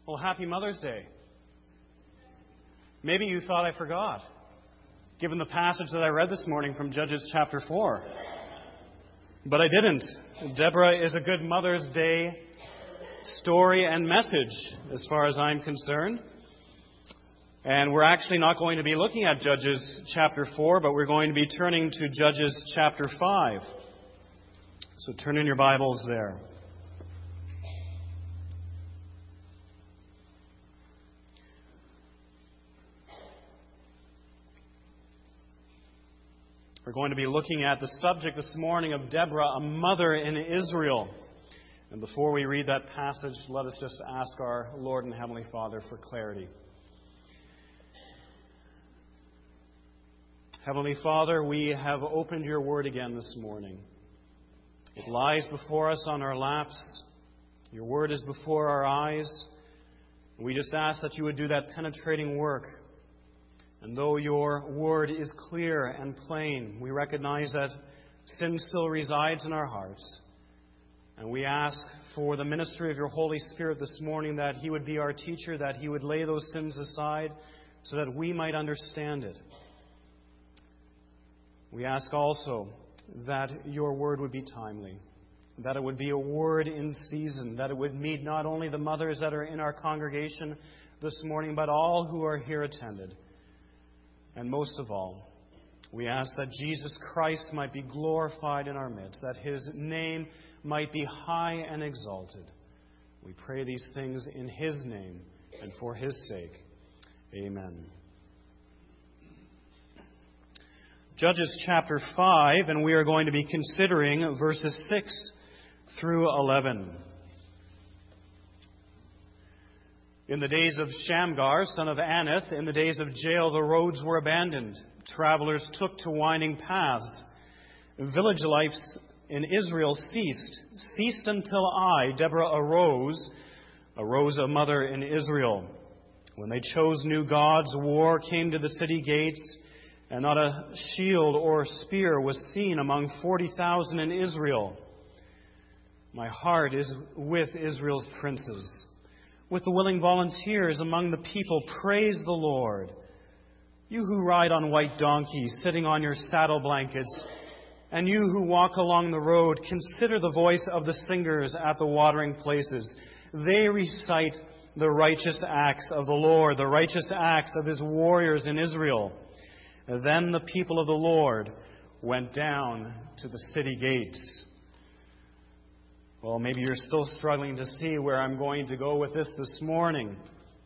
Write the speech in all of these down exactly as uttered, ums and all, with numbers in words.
Well, happy Mother's Day. Maybe you thought I forgot, given the passage that I read this morning from Judges chapter four. But I didn't. Deborah is a good Mother's Day story and message, as far as I'm concerned. And we're actually not going to be looking at Judges chapter four, but we're going to be turning to Judges chapter five. So turn in your Bibles there. We're going to be looking at the subject this morning of Deborah, a mother in Israel. And before we read that passage, let us just ask our Lord and Heavenly Father for clarity. Heavenly Father, we have opened your word again this morning. It lies before us on our laps. Your word is before our eyes. We just ask that you would do that penetrating work. And though your word is clear and plain, we recognize that sin still resides in our hearts. And we ask for the ministry of your Holy Spirit this morning, that he would be our teacher, that he would lay those sins aside so that we might understand it. We ask also that your word would be timely, that it would be a word in season, that it would meet not only the mothers that are in our congregation this morning, but all who are here attended. And most of all, we ask that Jesus Christ might be glorified in our midst, that his name might be high and exalted. We pray these things in his name and for his sake. Amen. Judges chapter five, and we are going to be considering verses six through eleven. In the days of Shamgar, son of Anath, in the days of Jael, the roads were abandoned. Travelers took to winding paths. Village life in Israel ceased, ceased until I, Deborah, arose, arose a mother in Israel. When they chose new gods, war came to the city gates, and not a shield or spear was seen among forty thousand in Israel. My heart is with Israel's princes, with the willing volunteers among the people. Praise the Lord. You who ride on white donkeys, sitting on your saddle blankets, and you who walk along the road, consider the voice of the singers at the watering places. They recite the righteous acts of the Lord, the righteous acts of his warriors in Israel. Then the people of the Lord went down to the city gates. Well, maybe you're still struggling to see where I'm going to go with this this morning.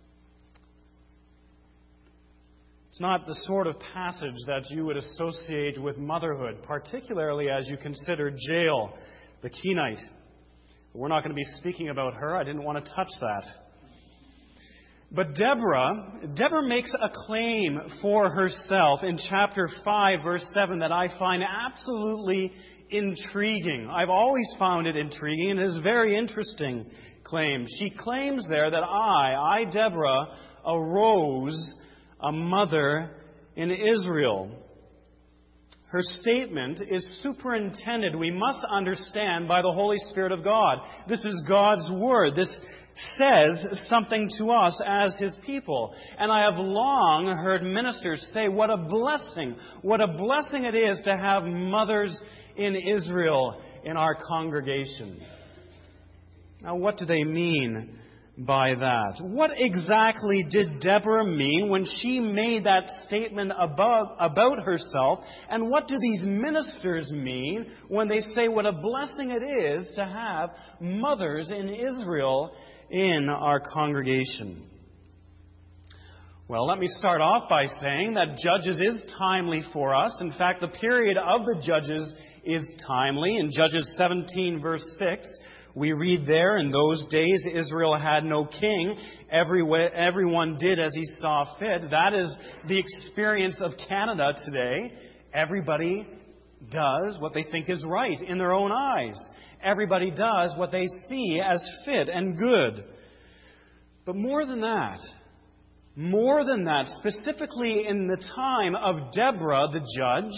It's not the sort of passage that you would associate with motherhood, particularly as you consider Jael, the Kenite. We're not going to be speaking about her. I didn't want to touch that. But Deborah, Deborah makes a claim for herself in chapter five, verse seven, that I find absolutely intriguing. I've always found it intriguing, and it is a very interesting claim. She claims there that I, I, Deborah, arose a mother in Israel. Her statement is superintended, we must understand, by the Holy Spirit of God. This is God's Word. This says something to us as his people. And I have long heard ministers say what a blessing, what a blessing it is to have mothers in Israel in our congregation. Now, what do they mean by that? What exactly did Deborah mean when she made that statement about, about herself? And what do these ministers mean when they say what a blessing it is to have mothers in Israel in our congregation? Well, let me start off by saying that Judges is timely for us. In fact, the period of the Judges is timely. In Judges seventeen, verse six, we read there, in those days Israel had no king. Every, everyone did as he saw fit. That is the experience of Canada today. Everybody does what they think is right in their own eyes. Everybody does what they see as fit and good. But more than that, more than that, specifically in the time of Deborah the judge,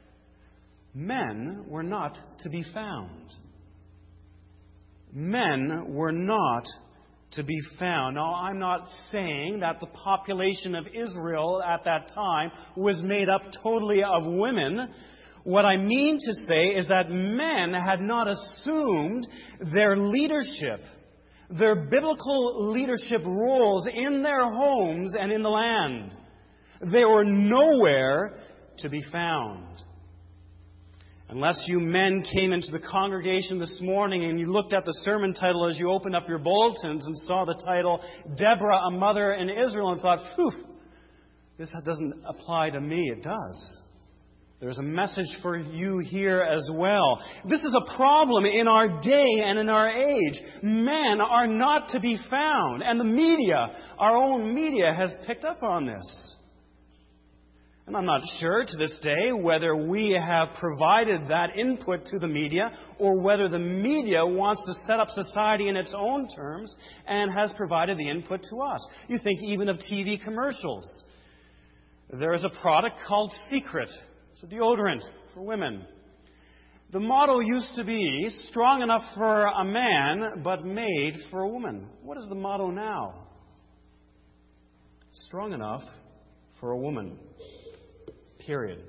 men were not to be found. Men were not to be found. Now, I'm not saying that the population of Israel at that time was made up totally of women. What I mean to say is that men had not assumed their leadership, their biblical leadership roles in their homes and in the land. They were nowhere to be found. Unless you men came into the congregation this morning and you looked at the sermon title as you opened up your bulletins and saw the title, Deborah, a Mother in Israel, and thought, phew, this doesn't apply to me. It does. There's a message for you here as well. This is a problem in our day and in our age. Men are not to be found. And the media, our own media, has picked up on this. And I'm not sure to this day whether we have provided that input to the media or whether the media wants to set up society in its own terms and has provided the input to us. You think even of T V commercials. There is a product called Secret. It's a deodorant for women. The motto used to be, strong enough for a man, but made for a woman. What is the motto now? Strong enough for a woman. Period.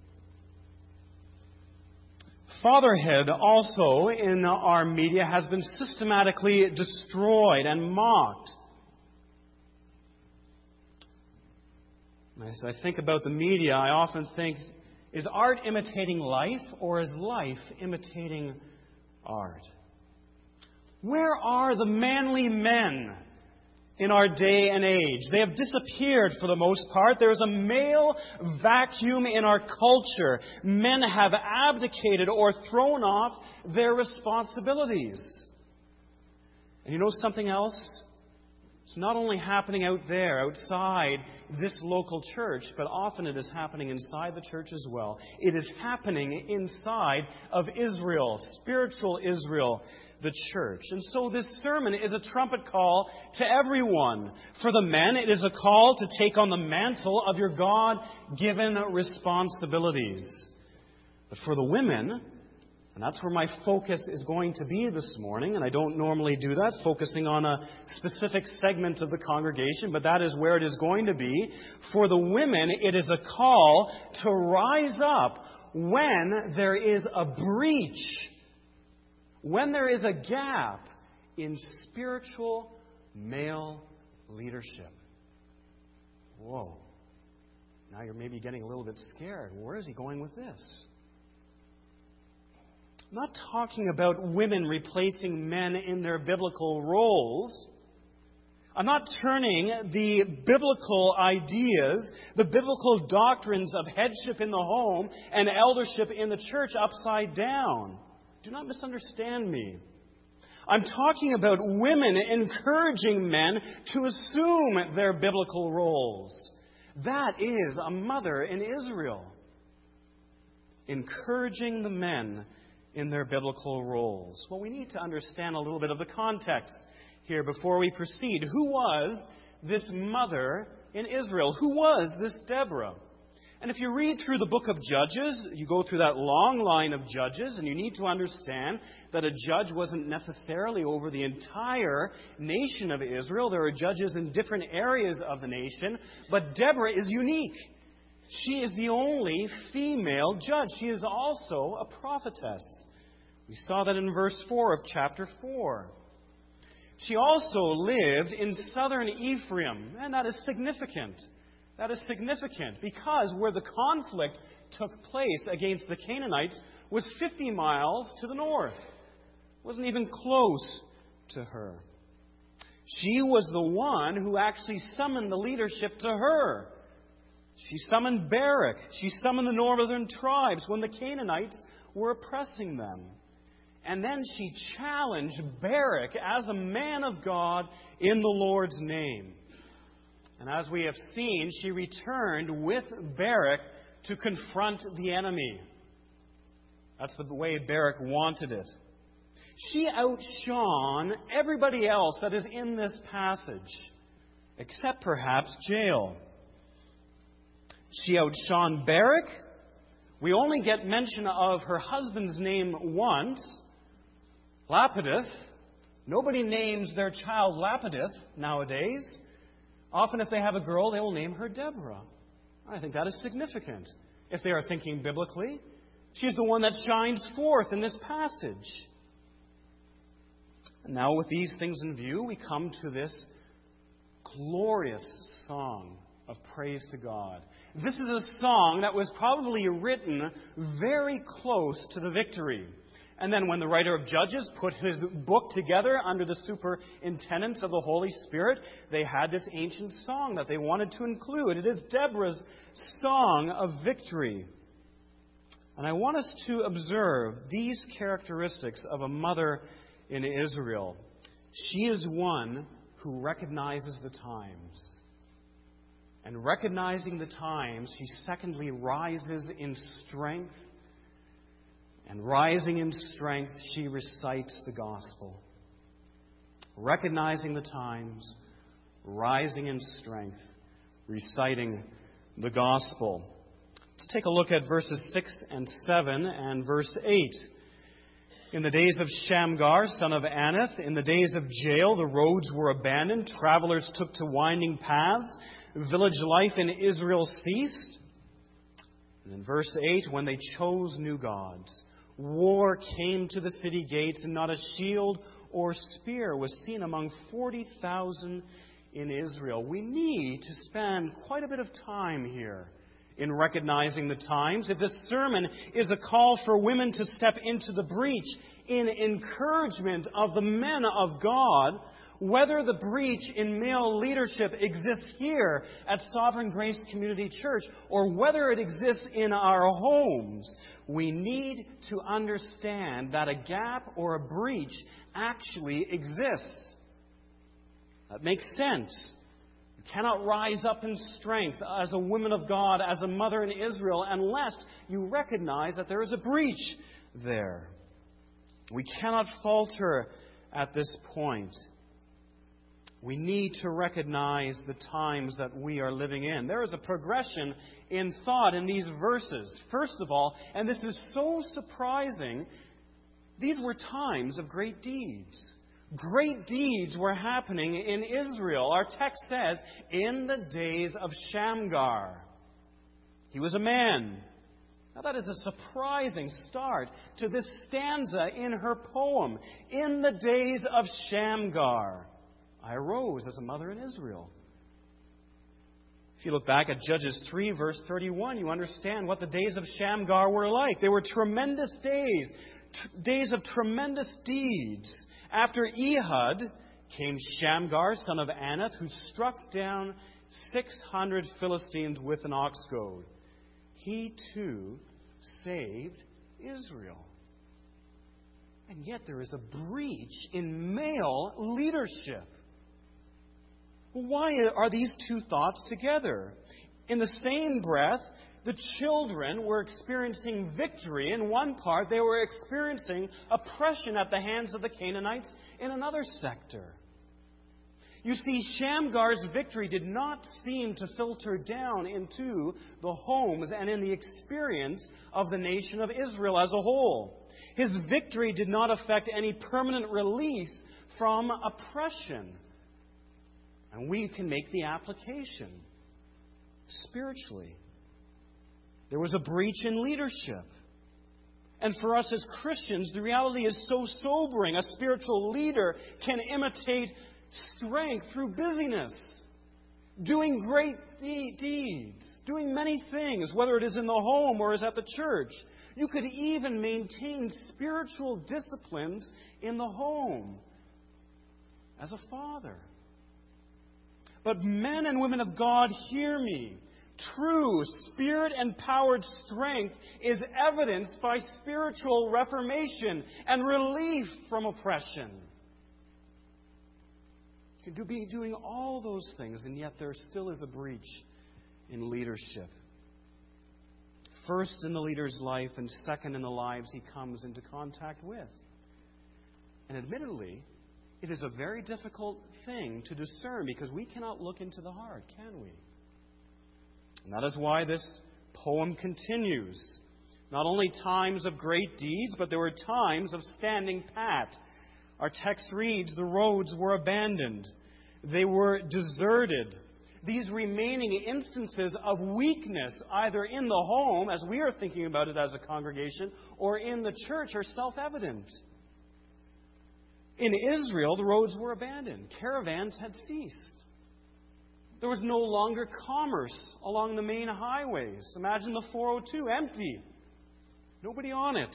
Fatherhood also in our media has been systematically destroyed and mocked. As I think about the media, I often think, is art imitating life or is life imitating art? Where are the manly men in our day and age? They have disappeared for the most part. There is a male vacuum in our culture. Men have abdicated or thrown off their responsibilities. And you know something else? It's not only happening out there, outside this local church, but often it is happening inside the church as well. It is happening inside of Israel, spiritual Israel, the church. And so this sermon is a trumpet call to everyone. For the men, it is a call to take on the mantle of your God-given responsibilities. But for the women, and that's where my focus is going to be this morning, and I don't normally do that, focusing on a specific segment of the congregation, but that is where it is going to be. For the women, it is a call to rise up when there is a breach, when there is a gap in spiritual male leadership. Whoa. Now you're maybe getting a little bit scared. Where is he going with this? I'm not talking about women replacing men in their biblical roles. I'm not turning the biblical ideas, the biblical doctrines of headship in the home and eldership in the church upside down. Do not misunderstand me. I'm talking about women encouraging men to assume their biblical roles. That is a mother in Israel. Encouraging the men in their biblical roles. Well, we need to understand a little bit of the context here before we proceed. Who was this mother in Israel? Who was this Deborah? And if you read through the book of Judges, you go through that long line of judges, and you need to understand that a judge wasn't necessarily over the entire nation of Israel. There are judges in different areas of the nation, but Deborah is unique. She is the only female judge. She is also a prophetess. We saw that in verse four of chapter four. She also lived in southern Ephraim, and that is significant. That is significant because where the conflict took place against the Canaanites was fifty miles to the north. It wasn't even close to her. She was the one who actually summoned the leadership to her. She summoned Barak. She summoned the northern tribes when the Canaanites were oppressing them. And then she challenged Barak as a man of God in the Lord's name. And as we have seen, she returned with Barak to confront the enemy. That's the way Barak wanted it. She outshone everybody else that is in this passage, except perhaps Jael. She outshone Barak. We only get mention of her husband's name once, Lapidus, Nobody names their child Lapidith nowadays. Often if they have a girl, they will name her Deborah. I think that is significant. If they are thinking biblically, she's the one that shines forth in this passage. And now with these things in view, we come to this glorious song of praise to God. This is a song that was probably written very close to the victory. And then when the writer of Judges put his book together under the superintendence of the Holy Spirit, they had this ancient song that they wanted to include. It is Deborah's song of victory. And I want us to observe these characteristics of a mother in Israel. She is one who recognizes the times. And recognizing the times, she secondly rises in strength. And rising in strength, she recites the gospel. Recognizing the times, rising in strength, reciting the gospel. Let's take a look at verses six and seven and verse eight. In the days of Shamgar, son of Anath, in the days of Jael, the roads were abandoned. Travelers took to winding paths. Village life in Israel ceased. And in verse eight, when they chose new gods, war came to the city gates, and not a shield or spear was seen among forty thousand in Israel. We need to spend quite a bit of time here in recognizing the times. If this sermon is a call for women to step into the breach in encouragement of the men of God, whether the breach in male leadership exists here at Sovereign Grace Community Church or whether it exists in our homes, we need to understand that a gap or a breach actually exists. That makes sense. You cannot rise up in strength as a woman of God, as a mother in Israel, unless you recognize that there is a breach there. We cannot falter at this point. We need to recognize the times that we are living in. There is a progression in thought in these verses. First of all, and this is so surprising, these were times of great deeds. Great deeds were happening in Israel. Our text says, in the days of Shamgar. He was a man. Now that is a surprising start to this stanza in her poem. In the days of Shamgar, I arose as a mother in Israel. If you look back at Judges three, verse thirty-one, you understand what the days of Shamgar were like. They were tremendous days, t- days of tremendous deeds. After Ehud came Shamgar, son of Anath, who struck down six hundred Philistines with an ox goad. He too saved Israel. And yet there is a breach in male leadership. Why are these two thoughts together? In the same breath, the children were experiencing victory in one part. They were experiencing oppression at the hands of the Canaanites in another sector. You see, Shamgar's victory did not seem to filter down into the homes and in the experience of the nation of Israel as a whole. His victory did not affect any permanent release from oppression. And we can make the application spiritually. There was a breach in leadership. And for us as Christians, the reality is so sobering. A spiritual leader can imitate strength through busyness, doing great de- deeds, doing many things, whether it is in the home or is at the church. You could even maintain spiritual disciplines in the home as a father. But men and women of God, hear me. True Spirit-empowered strength is evidenced by spiritual reformation and relief from oppression. You can be doing all those things, and yet there still is a breach in leadership. First in the leader's life, and second in the lives he comes into contact with. And admittedly, it is a very difficult thing to discern because we cannot look into the heart, can we? And that is why this poem continues. Not only times of great deeds, but there were times of standing pat. Our text reads, the roads were abandoned. They were deserted. These remaining instances of weakness, either in the home, as we are thinking about it as a congregation, or in the church, are self-evident. In Israel, the roads were abandoned. Caravans had ceased. There was no longer commerce along the main highways. Imagine the four oh two, empty. Nobody on it.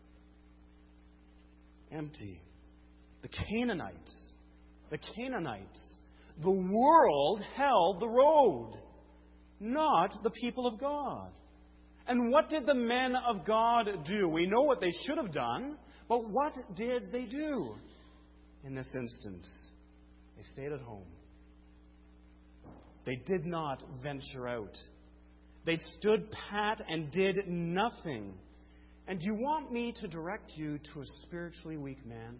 Empty. The Canaanites. The Canaanites. The world held the road, not the people of God. And what did the men of God do? We know what they should have done, but what did they do in this instance? They stayed at home. They did not venture out. They stood pat and did nothing. And do you want me to direct you to a spiritually weak man?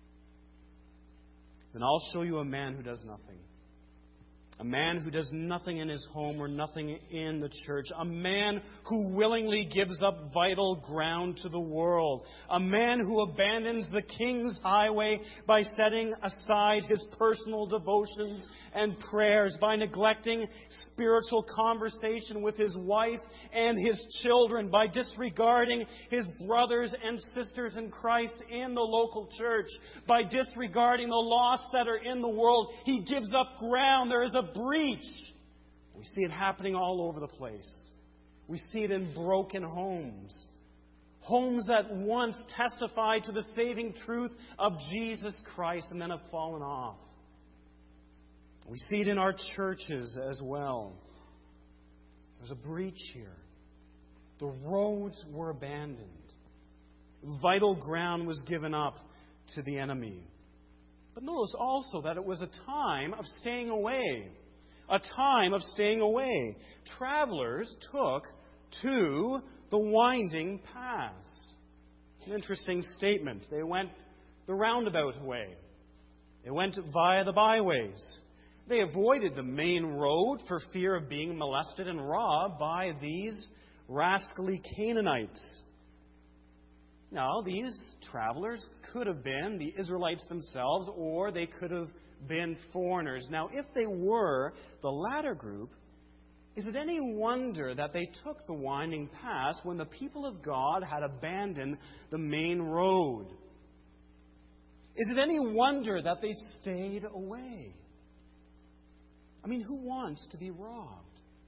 Then I'll show you a man who does nothing. A man who does nothing in his home or nothing in the church. A man who willingly gives up vital ground to the world. A man who abandons the king's highway by setting aside his personal devotions and prayers, by neglecting spiritual conversation with his wife and his children, by disregarding his brothers and sisters in Christ in the local church, by disregarding the lost that are in the world. He gives up ground. There is a breach. We see it happening all over the place. We see it in broken homes. Homes that once testified to the saving truth of Jesus Christ and then have fallen off. We see it in our churches as well. There's a breach here. The roads were abandoned. Vital ground was given up to the enemy. But notice also that it was a time of staying away. A time of staying away. Travelers took to the winding paths. It's an interesting statement. They went the roundabout way. They went via the byways. They avoided the main road for fear of being molested and robbed by these rascally Canaanites. Now, these travelers could have been the Israelites themselves, or they could have been foreigners. Now, if they were the latter group, is it any wonder that they took the winding paths when the people of God had abandoned the main road? Is it any wonder that they stayed away? I mean, who wants to be robbed?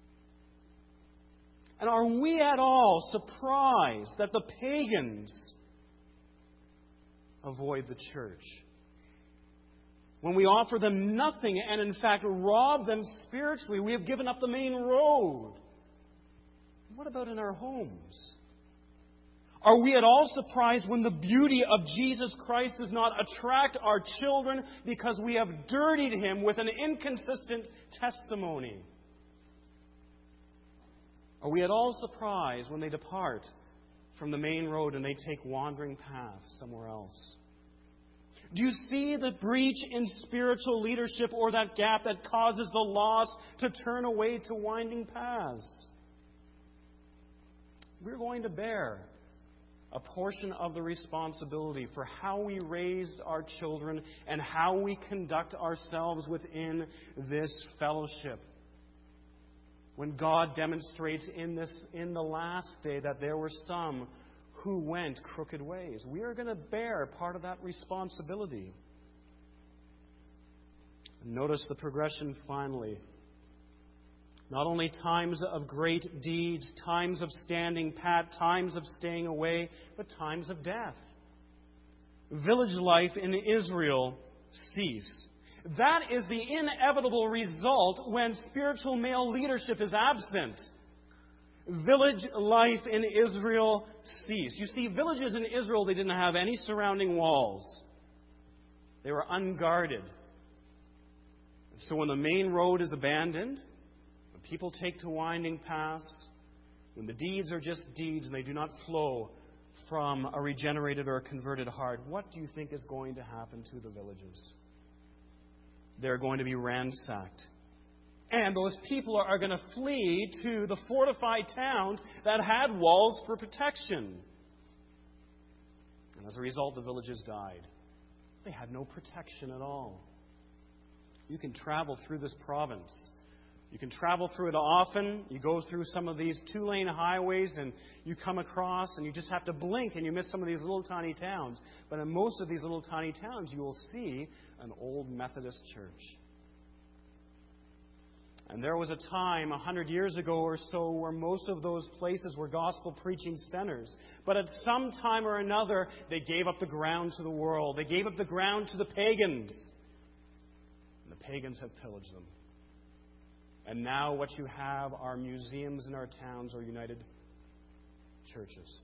And are we at all surprised that the pagans avoid the church? When we offer them nothing and in fact rob them spiritually, we have given up the main road. What about in our homes? Are we at all surprised when the beauty of Jesus Christ does not attract our children because we have dirtied Him with an inconsistent testimony? Are we at all surprised when they depart from the main road and they take wandering paths somewhere else? Do you see the breach in spiritual leadership or that gap that causes the lost to turn away to winding paths? We're going to bear a portion of the responsibility for how we raised our children and how we conduct ourselves within this fellowship. When God demonstrates in this in the last day that there were some who went crooked ways, we are going to bear part of that responsibility. Notice the progression finally. Not only times of great deeds, times of standing pat, times of staying away, but times of death. Village life in Israel ceased. That is the inevitable result when spiritual male leadership is absent. Village life in Israel ceased. You see, villages in Israel, they didn't have any surrounding walls. They were unguarded. So when the main road is abandoned, when people take to winding paths, when the deeds are just deeds and they do not flow from a regenerated or a converted heart, what do you think is going to happen to the villages? They're going to be ransacked. And those people are going to flee to the fortified towns that had walls for protection. And as a result, the villages died. They had no protection at all. You can travel through this province. You can travel through it often. You go through some of these two-lane highways and you come across and you just have to blink and you miss some of these little tiny towns. But in most of these little tiny towns, you will see an old Methodist church. And there was a time, a hundred years ago or so, where most of those places were gospel-preaching centers. But at some time or another, they gave up the ground to the world. They gave up the ground to the pagans. And the pagans have pillaged them. And now what you have are museums in our towns or united churches.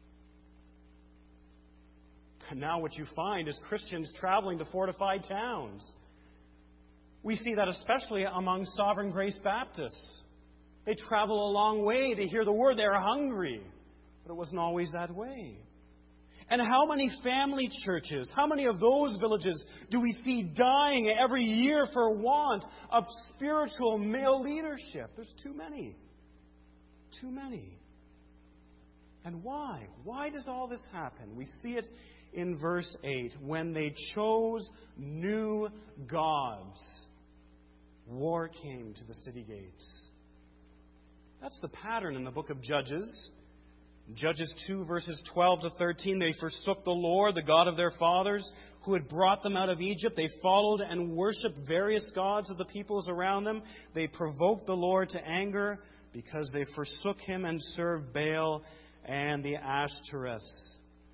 And now what you find is Christians traveling to fortified towns. We see that especially among Sovereign Grace Baptists. They travel a long way to hear the word. They're hungry. But it wasn't always that way. And how many family churches, how many of those villages do we see dying every year for want of spiritual male leadership? There's too many. Too many. And why? Why does all this happen? We see it in verse eight. When they chose new gods, war came to the city gates. That's the pattern in the book of Judges. Judges two, verses twelve to thirteen, they forsook the Lord, the God of their fathers, who had brought them out of Egypt. They followed and worshipped various gods of the peoples around them. They provoked the Lord to anger because they forsook Him and served Baal and the Ashtoreths.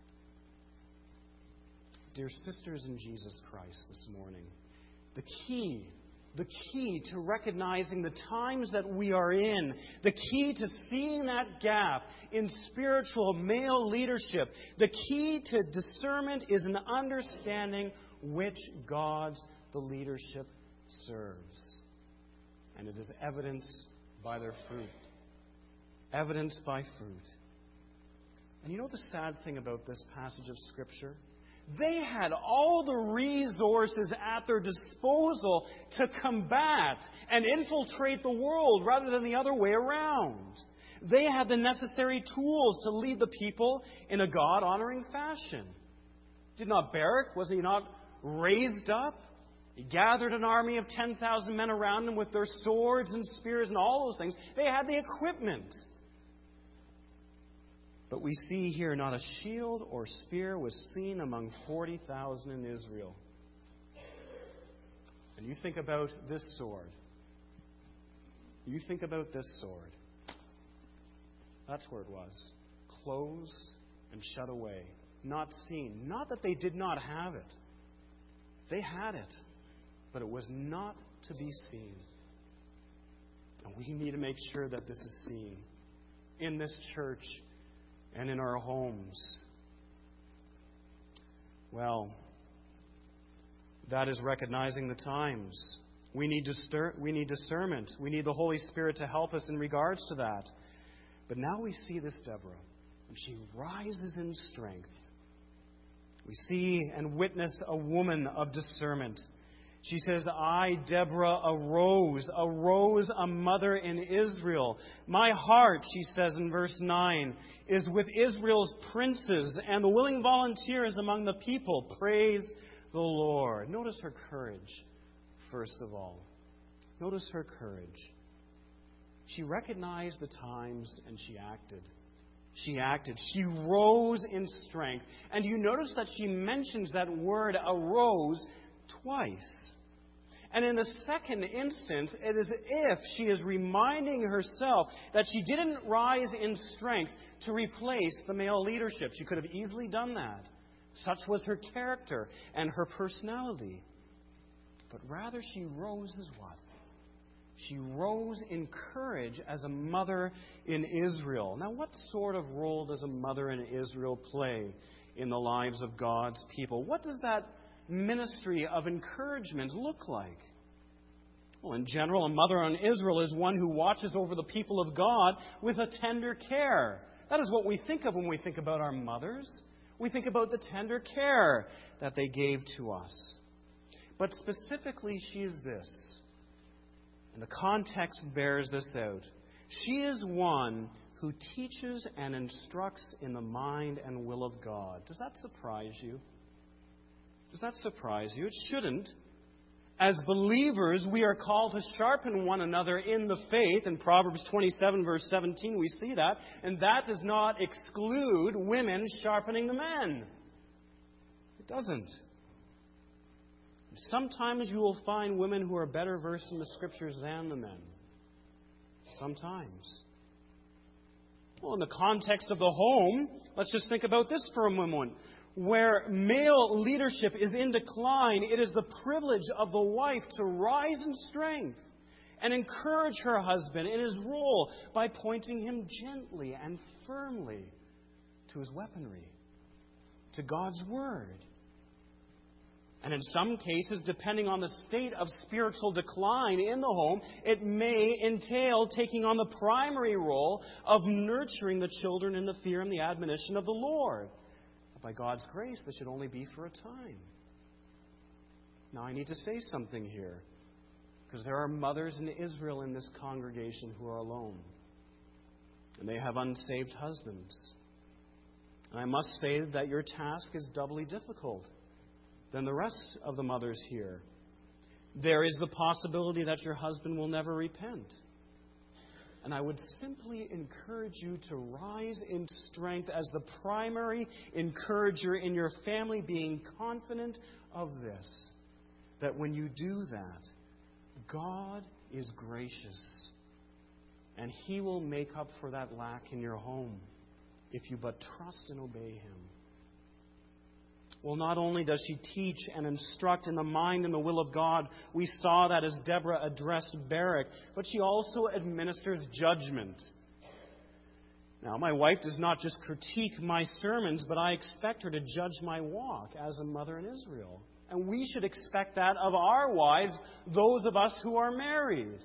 Dear sisters in Jesus Christ this morning, the key The key to recognizing the times that we are in, the key to seeing that gap in spiritual male leadership, the key to discernment is an understanding which gods the leadership serves. And it is evidenced by their fruit. Evidenced by fruit. And you know the sad thing about this passage of Scripture? They had all the resources at their disposal to combat and infiltrate the world rather than the other way around. They had the necessary tools to lead the people in a God-honoring fashion. Did not Barak, was he not raised up? He gathered an army of ten thousand men around him with their swords and spears and all those things. They had the equipment. But we see here not a shield or spear was seen among forty thousand in Israel. And you think about this sword. You think about this sword. That's where it was. Closed and shut away. Not seen. Not that they did not have it. They had it. But it was not to be seen. And we need to make sure that this is seen in this church and in our homes. Well, that is recognizing the times. We need, discer- we need discernment. We need the Holy Spirit to help us in regards to that. But now we see this Deborah, and she rises in strength. We see and witness a woman of discernment. She says, I, Deborah, arose, arose a mother in Israel. My heart, she says in verse nine, is with Israel's princes and the willing volunteers among the people. Praise the Lord. Notice her courage, first of all. Notice her courage. She recognized the times and she acted. She acted. She rose in strength. And you notice that she mentions that word arose twice. And in the second instance, it is as if she is reminding herself that she didn't rise in strength to replace the male leadership. She could have easily done that. Such was her character and her personality. But rather she rose as what? She rose in courage as a mother in Israel. Now, what sort of role does a mother in Israel play in the lives of God's people? What does that ministry of encouragement look like? Well, in general, a mother in Israel is one who watches over the people of God with a tender care. That is what we think of when we think about our mothers. We think about the tender care that they gave to us. But specifically, she is this. And the context bears this out. She is one who teaches and instructs in the mind and will of God. Does that surprise you? Does that surprise you? It shouldn't. As believers, we are called to sharpen one another in the faith. In Proverbs twenty-seven, verse seventeen, we see that. And that does not exclude women sharpening the men. It doesn't. Sometimes you will find women who are better versed in the Scriptures than the men. Sometimes. Well, in the context of the home, let's just think about this for a moment. Where male leadership is in decline, it is the privilege of the wife to rise in strength and encourage her husband in his role by pointing him gently and firmly to his weaponry, to God's Word. And in some cases, depending on the state of spiritual decline in the home, it may entail taking on the primary role of nurturing the children in the fear and the admonition of the Lord. By God's grace, this should only be for a time. Now, I need to say something here, because there are mothers in Israel in this congregation who are alone, and they have unsaved husbands. And I must say that your task is doubly difficult than the rest of the mothers here. There is the possibility that your husband will never repent. And I would simply encourage you to rise in strength as the primary encourager in your family, being confident of this, that when you do that, God is gracious, and He will make up for that lack in your home if you but trust and obey Him. Well, not only does she teach and instruct in the mind and the will of God, we saw that as Deborah addressed Barak, but she also administers judgment. Now, my wife does not just critique my sermons, but I expect her to judge my walk as a mother in Israel. And we should expect that of our wives, those of us who are married.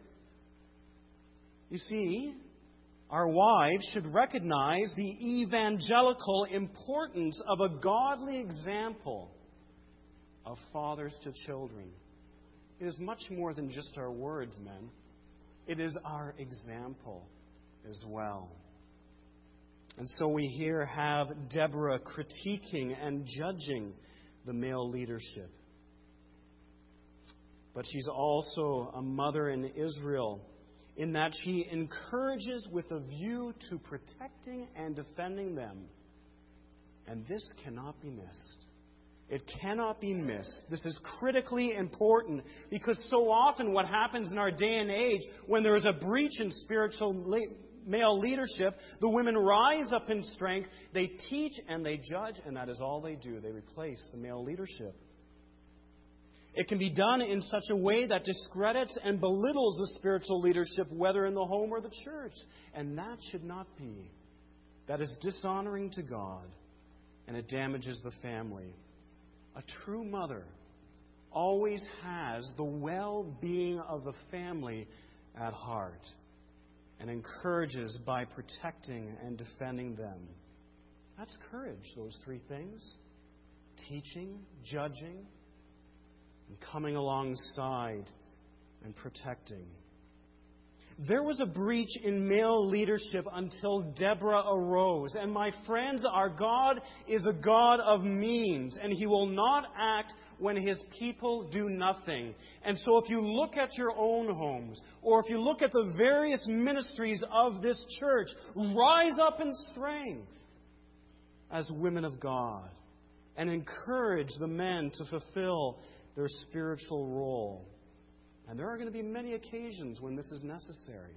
You see, our wives should recognize the evangelical importance of a godly example of fathers to children. It is much more than just our words, men. It is our example as well. And so we here have Deborah critiquing and judging the male leadership. But she's also a mother in Israel, in that she encourages with a view to protecting and defending them. And this cannot be missed. It cannot be missed. This is critically important, because so often what happens in our day and age, when there is a breach in spiritual male leadership, the women rise up in strength, they teach and they judge, and that is all they do. They replace the male leadership. It can be done in such a way that discredits and belittles the spiritual leadership, whether in the home or the church. And that should not be. That is dishonoring to God, and it damages the family. A true mother always has the well-being of the family at heart and encourages by protecting and defending them. That's courage, those three things. Teaching, judging, and coming alongside and protecting. There was a breach in male leadership until Deborah arose. And my friends, our God is a God of means, and He will not act when His people do nothing. And so if you look at your own homes, or if you look at the various ministries of this church, rise up in strength as women of God and encourage the men to fulfill their spiritual role. And there are going to be many occasions when this is necessary.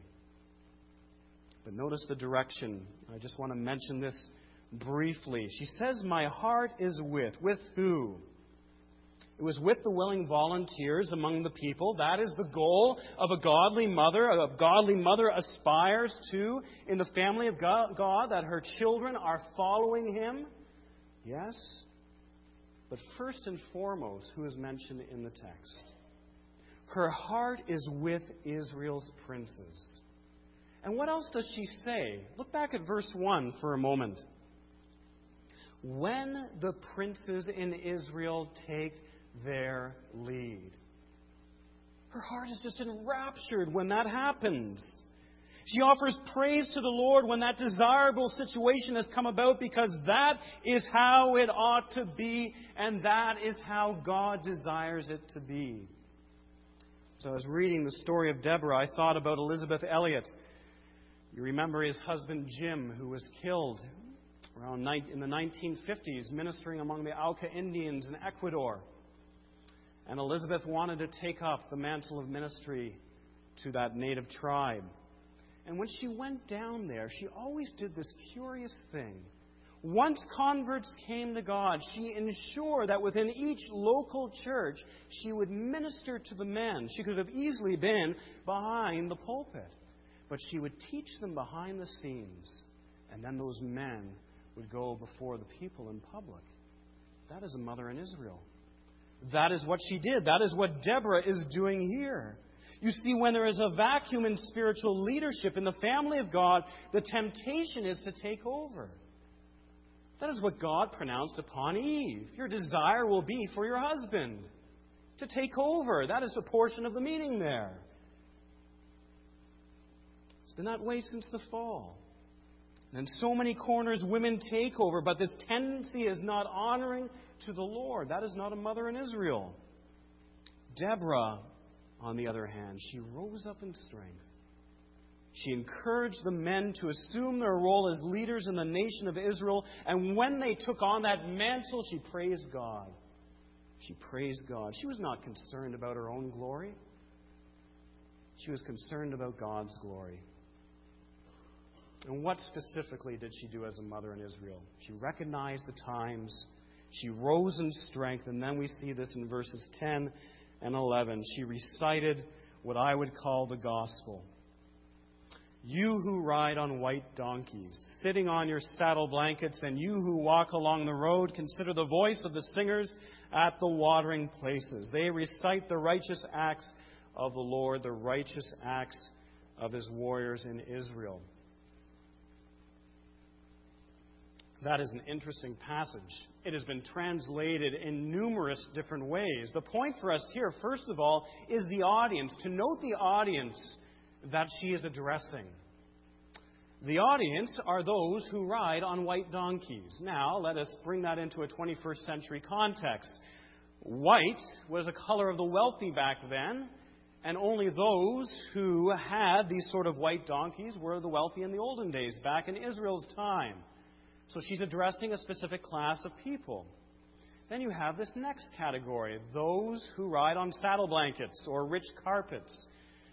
But notice the direction. I just want to mention this briefly. She says, my heart is with. With who? It was with the willing volunteers among the people. That is the goal of a godly mother. A godly mother aspires to, in the family of God, that her children are following Him. Yes. But first and foremost, who is mentioned in the text? Her heart is with Israel's princes. And what else does she say? Look back at verse one for a moment. When the princes in Israel take their lead. Her heart is just enraptured when that happens. She offers praise to the Lord when that desirable situation has come about, because that is how it ought to be, and that is how God desires it to be. So I was reading the story of Deborah. I thought about Elizabeth Elliot. You remember his husband Jim, who was killed around in the nineteen fifties, ministering among the Auca Indians in Ecuador. And Elizabeth wanted to take up the mantle of ministry to that native tribe. And when she went down there, she always did this curious thing. Once converts came to God, she ensured that within each local church, she would minister to the men. She could have easily been behind the pulpit, but she would teach them behind the scenes, and then those men would go before the people in public. That is a mother in Israel. That is what she did. That is what Deborah is doing here. You see, when there is a vacuum in spiritual leadership in the family of God, the temptation is to take over. That is what God pronounced upon Eve. Your desire will be for your husband to take over. That is a portion of the meaning there. It's been that way since the fall. And in so many corners, women take over, but this tendency is not honoring to the Lord. That is not a mother in Israel. Deborah, on the other hand, she rose up in strength. She encouraged the men to assume their role as leaders in the nation of Israel. And when they took on that mantle, she praised God. She praised God. She was not concerned about her own glory. She was concerned about God's glory. And what specifically did she do as a mother in Israel? She recognized the times. She rose in strength. And then we see this in verses ten and eleven. She recited what I would call the gospel. You who ride on white donkeys, sitting on your saddle blankets, and you who walk along the road, consider the voice of the singers at the watering places. They recite the righteous acts of the Lord, the righteous acts of his warriors in Israel. That is an interesting passage. It has been translated in numerous different ways. The point for us here, first of all, is the audience. To note the audience that she is addressing. The audience are those who ride on white donkeys. Now, let us bring that into a twenty-first century context. White was a color of the wealthy back then, and only those who had these sort of white donkeys were the wealthy in the olden days, back in Israel's time. So she's addressing a specific class of people. Then you have this next category, those who ride on saddle blankets or rich carpets.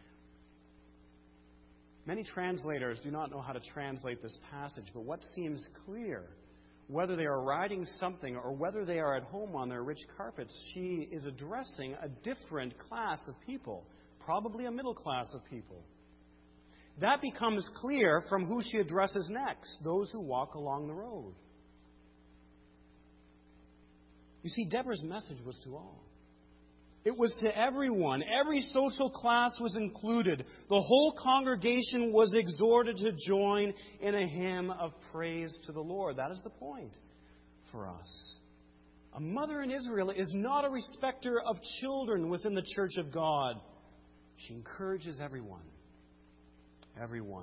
Many translators do not know how to translate this passage, but what seems clear, whether they are riding something or whether they are at home on their rich carpets, she is addressing a different class of people, probably a middle class of people. That becomes clear from who she addresses next, those who walk along the road. You see, Deborah's message was to all. It was to everyone. Every social class was included. The whole congregation was exhorted to join in a hymn of praise to the Lord. That is the point for us. A mother in Israel is not a respecter of children within the church of God. She encourages everyone. Everyone.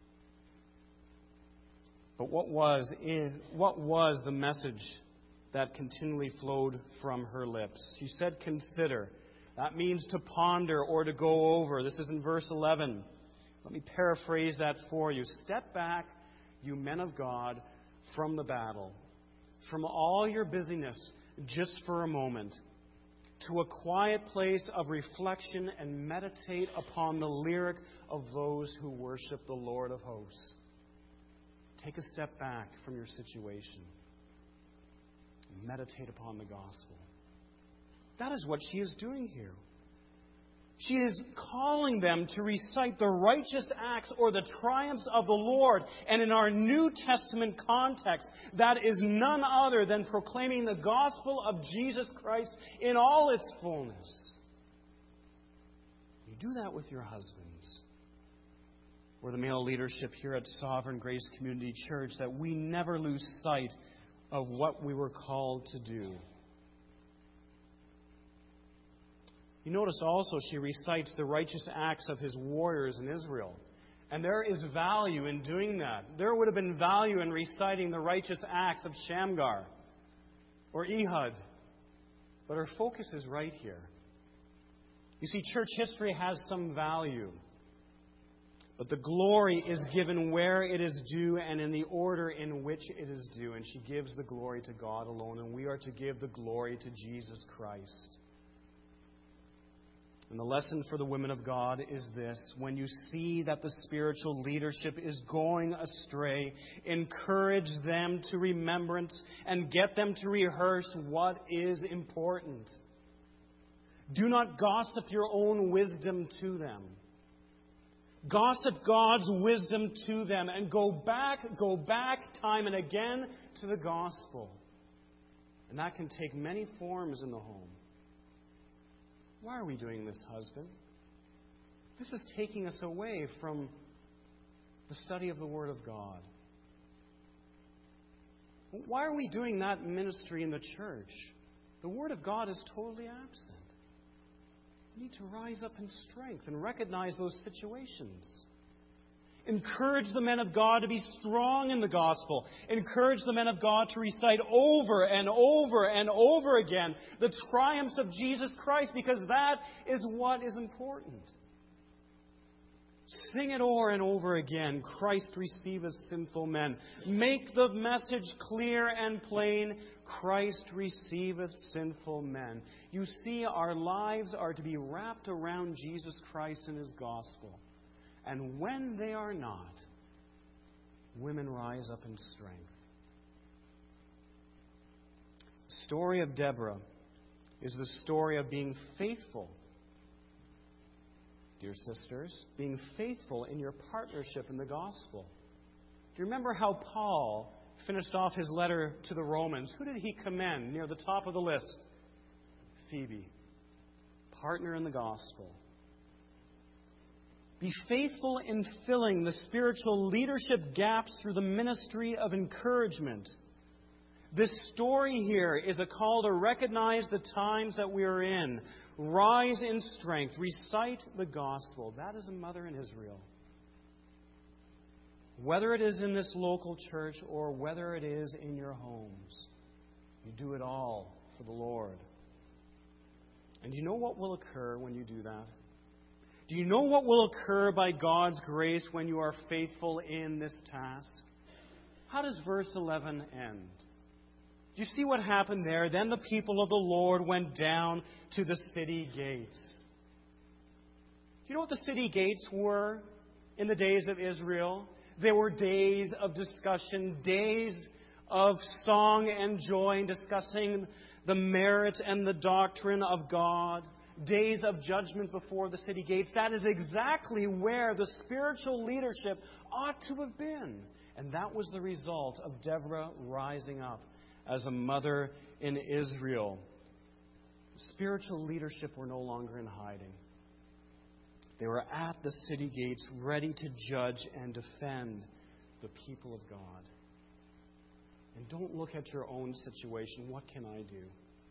But what was, what was the message that continually flowed from her lips? She said, consider. That means to ponder or to go over. This is in verse eleven. Let me paraphrase that for you. Step back, you men of God, from the battle, from all your busyness, just for a moment, to a quiet place of reflection and meditate upon the lyric of those who worship the Lord of hosts. Take a step back from your situation. Meditate upon the gospel. That is what she is doing here. She is calling them to recite the righteous acts or the triumphs of the Lord. And in our New Testament context, that is none other than proclaiming the gospel of Jesus Christ in all its fullness. You do that with your husbands. Or the male leadership here at Sovereign Grace Community Church, that we never lose sight of what we were called to do. You notice also she recites the righteous acts of his warriors in Israel. And there is value in doing that. There would have been value in reciting the righteous acts of Shamgar or Ehud. But our focus is right here. You see, church history has some value. But the glory is given where it is due and in the order in which it is due. And she gives the glory to God alone. And we are to give the glory to Jesus Christ. And the lesson for the women of God is this: when you see that the spiritual leadership is going astray, encourage them to remembrance and get them to rehearse what is important. Do not gossip your own wisdom to them. Gossip God's wisdom to them and go back, go back time and again to the gospel. And that can take many forms in the home. Why are we doing this, husband? This is taking us away from the study of the Word of God. Why are we doing that ministry in the church? The Word of God is totally absent. We need to rise up in strength and recognize those situations. Encourage the men of God to be strong in the gospel. Encourage the men of God to recite over and over and over again the triumphs of Jesus Christ, because that is what is important. Sing it o'er and over again. Christ receiveth sinful men. Make the message clear and plain. Christ receiveth sinful men. You see, our lives are to be wrapped around Jesus Christ and His gospel. And when they are not, women rise up in strength. The story of Deborah is the story of being faithful. Dear sisters, being faithful in your partnership in the gospel. Do you remember how Paul finished off his letter to the Romans? Who did he commend near the top of the list? Phoebe, partner in the gospel. Be faithful in filling the spiritual leadership gaps through the ministry of encouragement. This story here is a call to recognize the times that we are in. Rise in strength. Recite the gospel. That is a mother in Israel. Whether it is in this local church or whether it is in your homes, you do it all for the Lord. And you know what will occur when you do that? Do you know what will occur by God's grace when you are faithful in this task? How does verse eleven end? Do you see what happened there? Then the people of the Lord went down to the city gates. Do you know what the city gates were in the days of Israel? They were days of discussion, days of song and joy, and discussing the merit and the doctrine of God. Days of judgment before the city gates. That is exactly where the spiritual leadership ought to have been. And that was the result of Deborah rising up as a mother in Israel. Spiritual leadership were no longer in hiding. They were at the city gates, ready to judge and defend the people of God. And don't look at your own situation. What can I do?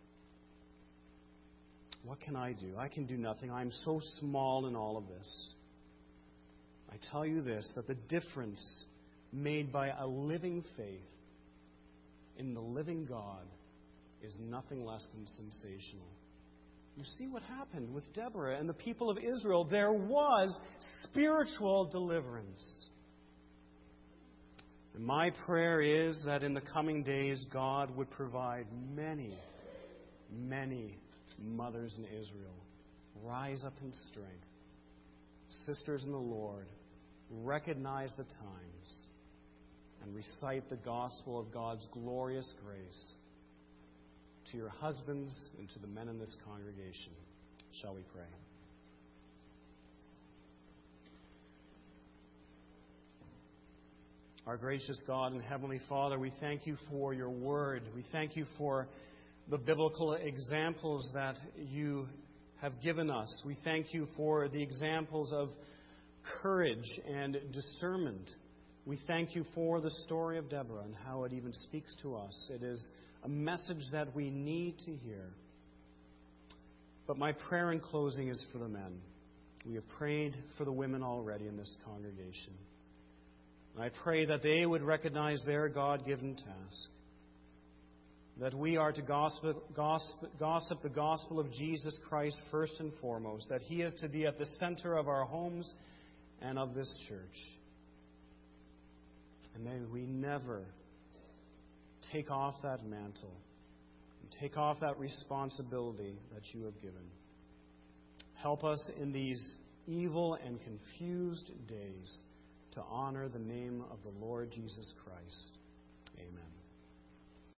What can I do? I can do nothing. I am so small in all of this. I tell you this, that the difference made by a living faith in the living God is nothing less than sensational. You see what happened with Deborah and the people of Israel. There was spiritual deliverance. And my prayer is that in the coming days, God would provide many, many mothers in Israel. Rise up in strength. Sisters in the Lord, recognize the times and recite the gospel of God's glorious grace to your husbands and to the men in this congregation. Shall we pray? Our gracious God and Heavenly Father, we thank you for your word. We thank you for the biblical examples that you have given us. We thank you for the examples of courage and discernment. We thank you for the story of Deborah and how it even speaks to us. It is a message that we need to hear. But my prayer in closing is for the men. We have prayed for the women already in this congregation. And I pray that they would recognize their God-given task, that we are to gossip, gossip, gossip the gospel of Jesus Christ first and foremost, that He is to be at the center of our homes and of this church. And may we never take off that mantle and take off that responsibility that You have given. Help us in these evil and confused days to honor the name of the Lord Jesus Christ. Amen.